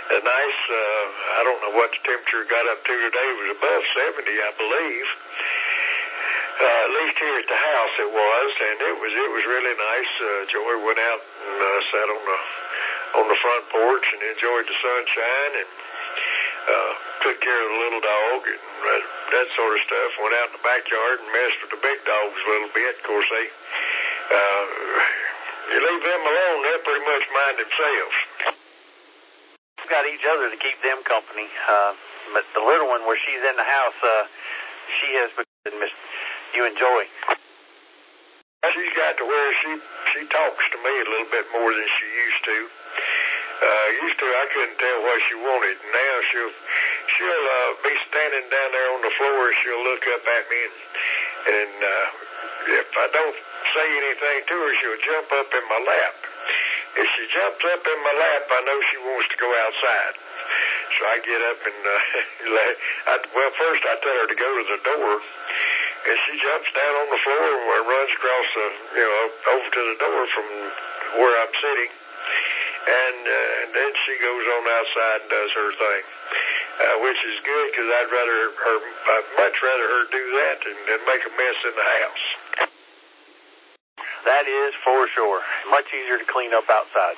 F: a nice, uh, I don't know what the temperature got up to today. It was above seventy, I believe. Uh, at least here at the house it was, and it was it was really nice. Uh, Joy went out and uh, sat on the on the front porch and enjoyed the sunshine, and uh, took care of the little dog and uh, that sort of stuff. Went out in the backyard and messed with the big dogs a little bit. Of course, they uh, you leave them alone, they'll pretty much mind themselves.
A: We've got each other to keep them company, uh, but the little one, where she's in the house, uh, she has been missed. You enjoy.
F: She's got to where she she talks to me a little bit more than she used to. Uh, used to, I couldn't tell what she wanted. Now she'll she'll uh, be standing down there on the floor. She'll look up at me, and, and uh, if I don't say anything to her, she'll jump up in my lap. If she jumps up in my lap, I know she wants to go outside. So I get up and uh, I, well, first I tell her to go to the door. And she jumps down on the floor and runs across the, you know, over to the door from where I'm sitting. And, uh, and then she goes on outside and does her thing, uh, which is good because I'd rather her, I'd much rather her do that than, than make a mess in the house.
A: That is for sure. Much easier to clean up outside.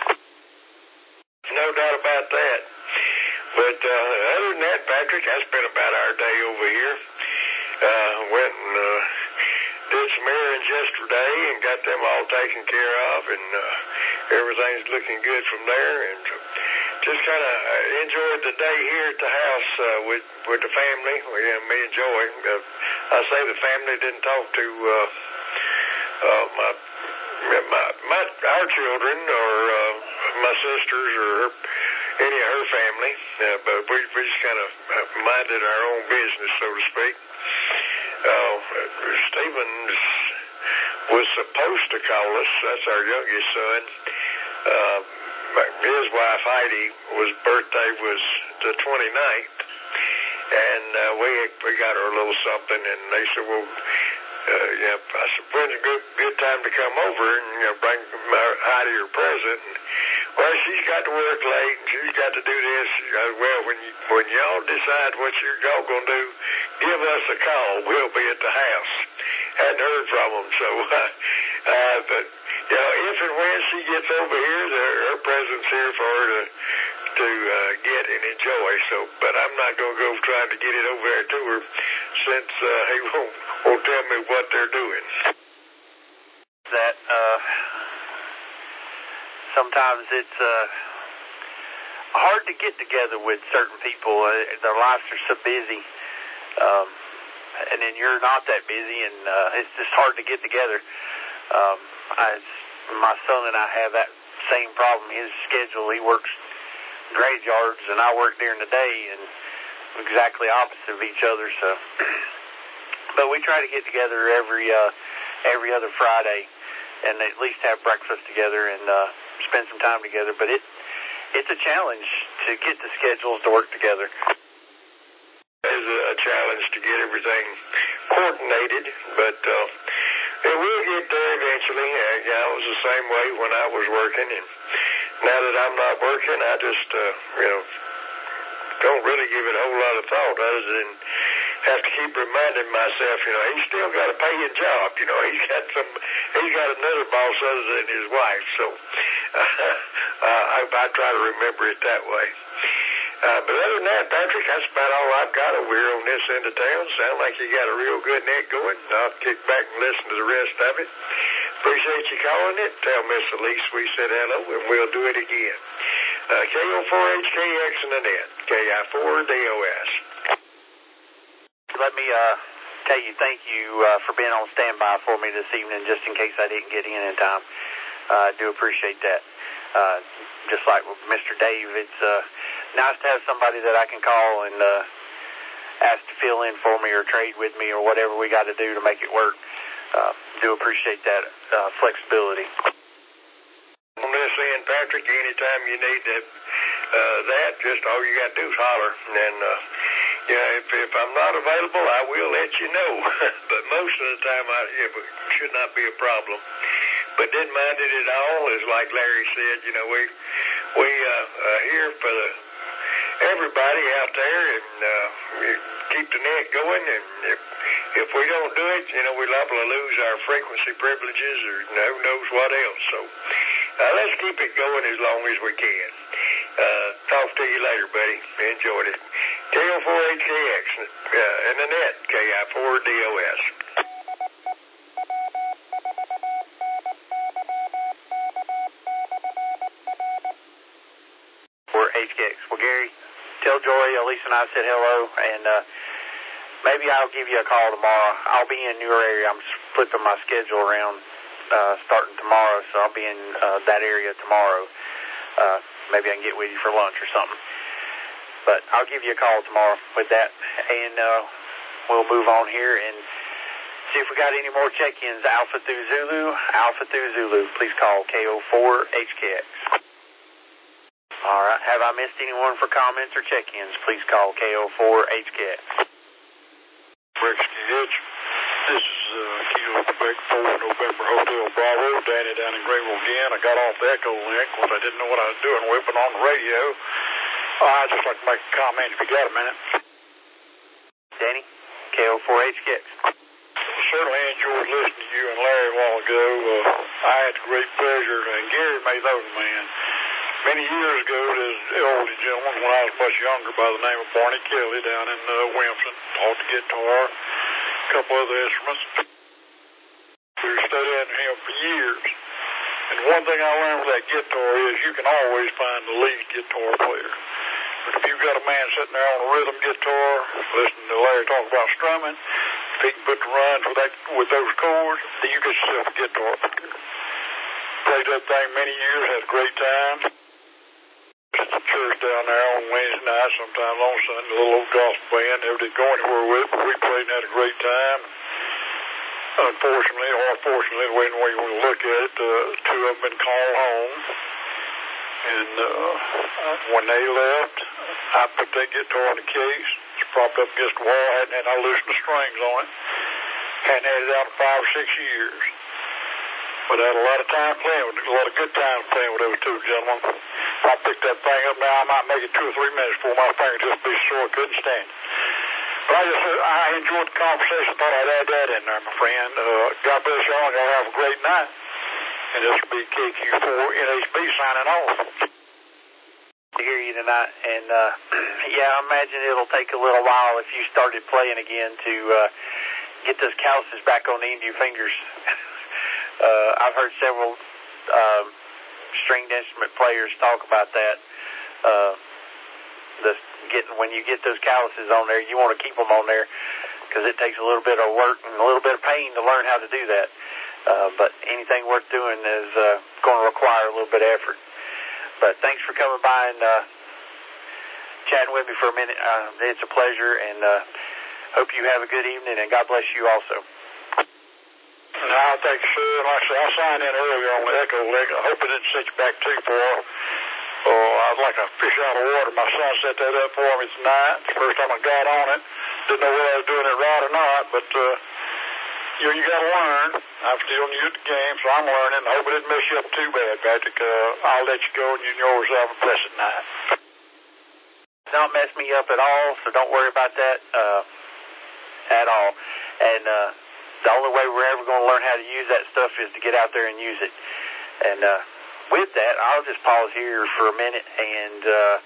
F: No doubt about that. But uh, other than that, Patrick, that's been about our day over here. Uh, went and uh, did some errands yesterday and got them all taken care of, and uh, everything's looking good from there. And just kind of enjoyed the day here at the house uh, with with the family. Well, yeah, me and Joy. Uh, I say the family didn't talk to uh, uh, my, my my our children or uh, my sisters or her, any of her family, uh, but we we just kind of minded our own business, so to speak. Uh, Stevens was supposed to call us. That's our youngest son. Uh, his wife Heidi, was birthday was the twenty-ninth, and uh, we we got her a little something. And they said, "Well, uh, yeah." I said, "When's a good good time to come over and you know, bring Heidi her present?" And, well, she's got to work late, and she's got to do this. Uh, well, when you, when y'all decide what you're all going to do, give us a call. We'll be at the house. Hadn't heard from them, so, uh, uh, but, you know, if and when she gets over here, there, her present's here for her to, to uh, get and enjoy, so, but I'm not going to go trying to get it over there to her since uh, he won't, won't tell me what they're doing.
A: That, uh... sometimes it's uh, hard to get together with certain people. Uh, their lives are so busy. Um, and then you're not that busy, and uh, it's just hard to get together. Um, I, my son and I have that same problem. His schedule, he works graveyards, and I work during the day, and we're exactly opposite of each other. So, but we try to get together every uh, every other Friday, and at least have breakfast together and uh, spend some time together. But it it's a challenge to get the schedules to work together.
F: It's a challenge to get everything coordinated, but uh, it will get there eventually. Uh, yeah, I was the same way when I was working, and now that I'm not working, I just, uh, you know, don't really give it a whole lot of thought other than have to keep reminding myself, you know, he's still got a paying job. You know, he's got some, he's got another boss other than his wife. So uh, I, I try to remember it that way. Uh, but other than that, Patrick, that's about all I've got over here on this end of town. Sound like you got a real good net going. I'll kick back and listen to the rest of it. Appreciate you calling it. Tell Miss Elise we said hello, and we'll do it again. Uh, K O four H K X in the net. K I four D O S.
A: Let me uh, tell you thank you uh, for being on standby for me this evening, just in case I didn't get in in time. Uh, I do appreciate that. Uh, just like with Mister Dave, it's uh, nice to have somebody that I can call and uh, ask to fill in for me or trade with me or whatever we got to do to make it work. Uh, do appreciate that uh, flexibility.
F: On this end, Patrick, anytime you need that, uh, that, just all you got to do is holler. And, uh, yeah, if, if I'm not available, I will let you know. But most of the time, I, it should not be a problem. But didn't mind it at all. It's like Larry said, you know, we we uh, uh, here for the everybody out there and uh, keep the net going. And if, if we don't do it, you know, we're liable to lose our frequency privileges or who knows what else. So uh, let's keep it going as long as we can. Uh, talk to you later, buddy. Enjoyed it. K O four H K X uh, and the net, K I four D O S.
A: For H K X. Well, Gary, tell Joy, Elise and I said hello, and uh, maybe I'll give you a call tomorrow. I'll be in your area. I'm flipping my schedule around uh, starting tomorrow, so I'll be in uh, that area tomorrow. Uh, maybe I can get with you for lunch or something. But I'll give you a call tomorrow with that, and uh, we'll move on here and see if we got any more check-ins. Alpha through Zulu, Alpha through Zulu. Please call K O four H K X. All right. Have I missed anyone for comments or check-ins? Please call K O four H K X.
P: H K X. This is uh, Kilo Quebec four November Hotel Bravo. Danny down in Greenville again. I got off the Echo link because I didn't know what I was doing whipping on the radio. Uh, I'd just like to make a comment if you got a minute.
A: Danny, K O four H K X.
P: Certainly enjoyed listening to you and Larry a while ago. Uh, I had great pleasure, and Gary made those, man. Many years ago, there's an elderly gentleman when I was much younger by the name of Barney Kelly down in uh, Wilmington, taught the guitar, a couple other instruments. We were studying him for years. And one thing I learned with that guitar is you can always find the lead guitar player. But if you've got a man sitting there on a rhythm guitar, listening to Larry talk about strumming, if he can put the runs with, that, with those chords, then you get yourself a guitar player. Played that thing many years, had a great time. At the church down there on Wednesday night, sometimes on Sunday, a little old gospel band, never did go anywhere with it, but we played and had a great time. Unfortunately, or fortunately, the way you want to look at it, uh, two of them been called home. And uh, when they left, I put that guitar in the case. It's propped up against the wall. Hadn't had I loosened the strings on it. Hadn't had it out in five or six years. But I had a lot of time playing with it, a lot of good time playing with those two gentlemen. If I picked that thing up now, I might make it two or three minutes before my finger just be sore. I couldn't stand it. But I just, I enjoyed the conversation. Thought I'd add that in there, my friend. Uh, God bless y'all, and y'all have a great night. And this will be K Q four N H B signing off.
A: To hear you tonight, and uh, yeah, I imagine it'll take a little while if you started playing again to uh, get those calluses back on the end of your fingers. uh, I've heard several uh, stringed instrument players talk about that. Uh, the getting when you get those calluses on there, you want to keep them on there because it takes a little bit of work and a little bit of pain to learn how to do that. Uh, but anything worth doing is uh, going to require a little bit of effort. But thanks for coming by and uh, chatting with me for a minute. Uh, it's a pleasure, and uh, hope you have a good evening, and God bless you also.
P: No, thank you, sir. Like I said, I signed in earlier on the Echo link. I hope it didn't set you back too far. Oh, I'd like a fish out of water. My son set that up for me tonight. It's the first time I got on it. Didn't know whether I was doing it right or not, but uh, you know, you got to learn. I'm still new to the game, so I'm learning. I hope it didn't mess you up too bad, Patrick. Uh, I'll let you go, and you know yourself a blessed night.
A: Don't mess me up at all, so don't worry about that uh, at all. And uh, the only way we're ever going to learn how to use that stuff is to get out there and use it. And uh, with that, I'll just pause here for a minute and uh,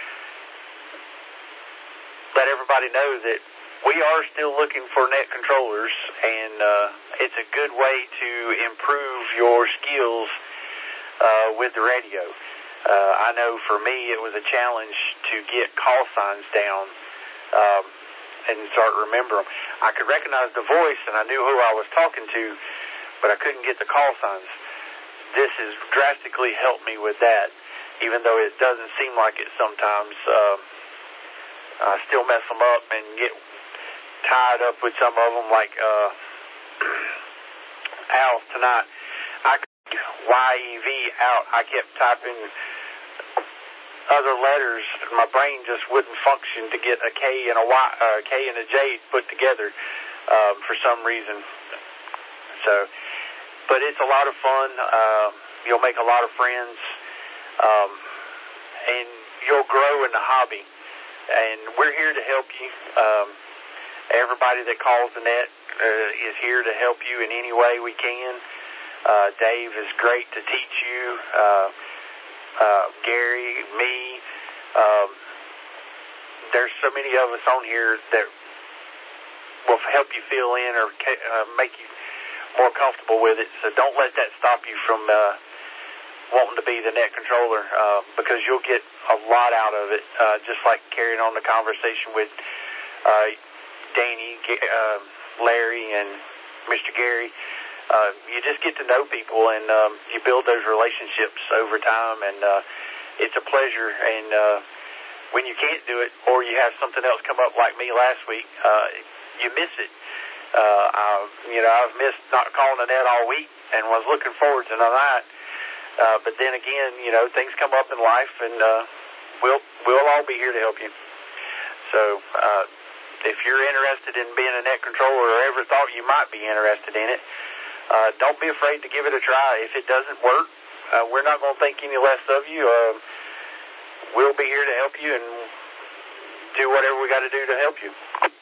A: let everybody know that we are still looking for net controllers, and uh, it's a good way to improve your skills uh, with the radio. Uh, I know for me it was a challenge to get call signs down um, and start to remember them. I could recognize the voice, and I knew who I was talking to, but I couldn't get the call signs. This has drastically helped me with that, even though it doesn't seem like it sometimes. Uh, I still mess them up and get tied up with some of them, like uh, Al tonight. I Y E V out. I kept typing other letters. My brain just wouldn't function to get a K and a Y, uh, K and a J put together um, for some reason. So, but it's a lot of fun. Uh, you'll make a lot of friends, um, and you'll grow in the hobby. and we're here to help you. Um, everybody that calls the net uh, is here to help you in any way we can. Uh, Dave is great to teach you. Uh, uh, Gary, me. Um, there's so many of us on here that will help you fill in or uh, make you more comfortable with it. So don't let that stop you from uh, wanting to be the net controller, uh, because you'll get a lot out of it, uh, just like carrying on the conversation with uh, Danny, uh, Larry, and Mister Gary. Uh, you just get to know people, and um, you build those relationships over time, and uh, it's a pleasure. And uh, when you can't do it, or you have something else come up like me last week, uh, you miss it. Uh, I, you know, I've missed not calling the net all week and was looking forward to tonight. Uh, but then again, you know, things come up in life, and uh, we'll we'll all be here to help you. So uh, if you're interested in being a net controller, or ever thought you might be interested in it, uh, don't be afraid to give it a try. If it doesn't work, uh, we're not going to think any less of you. Uh, we'll be here to help you and do whatever we got to do to help you.